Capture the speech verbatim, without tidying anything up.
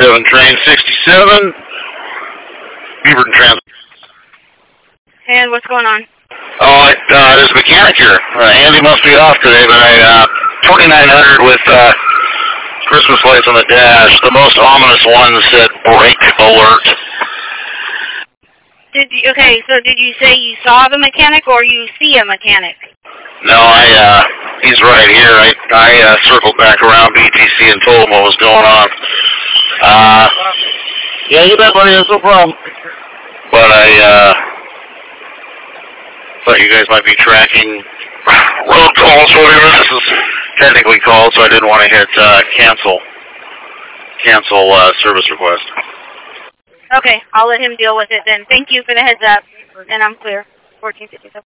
seven train sixty-seven, Beaverton Trans. And what's going on? Oh, it, uh, there's a mechanic here. Uh, Andy must be off today, but I, uh, twenty-nine hundred with, uh, Christmas lights on the dash. The most ominous one said brake alert. Did you, okay, so did you say you saw the mechanic or you see a mechanic? No, I, uh, he's right here. I, I, uh, circled back around B T C and told him what was going on. Uh, yeah, you bet, buddy. That's no problem. But I, uh, thought you guys might be tracking road calls or whatever. This is technically called, so I didn't want to hit, uh, cancel, cancel, uh, service request. Okay, I'll let him deal with it then. Thank you for the heads up, and I'm clear. fourteen fifty-seven.